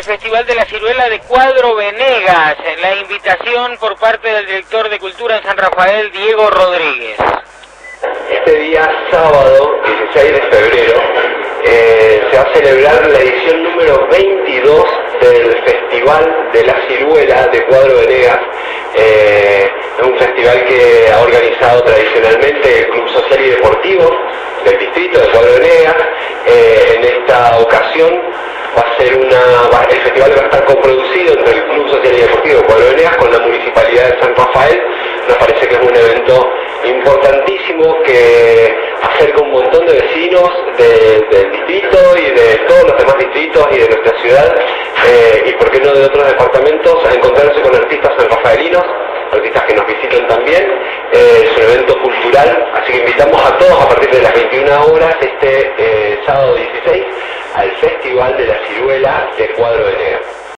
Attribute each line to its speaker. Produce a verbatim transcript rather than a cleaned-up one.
Speaker 1: El Festival de la Ciruela de Cuadro Venegas, la invitación por parte del director de Cultura en San Rafael, Diego Rodríguez.
Speaker 2: Este día sábado, dieciséis de febrero, eh, se va a celebrar la edición número veintidós del Festival de la Ciruela de Cuadro Venegas. Eh, es un festival que ha organizado tradicionalmente el Club Social y Deportivo del distrito de Cuadro Venegas. Eh, en esta ocasión va a ser una, va, el festival va a estar coproducido entre el Club Social y Deportivo de Cuadro Venegas con la Municipalidad de San Rafael. Nos parece que es un evento importantísimo que acerca un montón de vecinos de, del distrito y de todos los demás distritos y de nuestra ciudad, eh, y por qué no de otros departamentos, a encontrarse con artistas sanrafaelinos, artistas que nos visitan también. Eh, es un evento cultural, así que invitamos a todos a partir de las veintiuna horas este eh, sábado dieciséis al Festival de la Ciruela de Cuadro Venegas.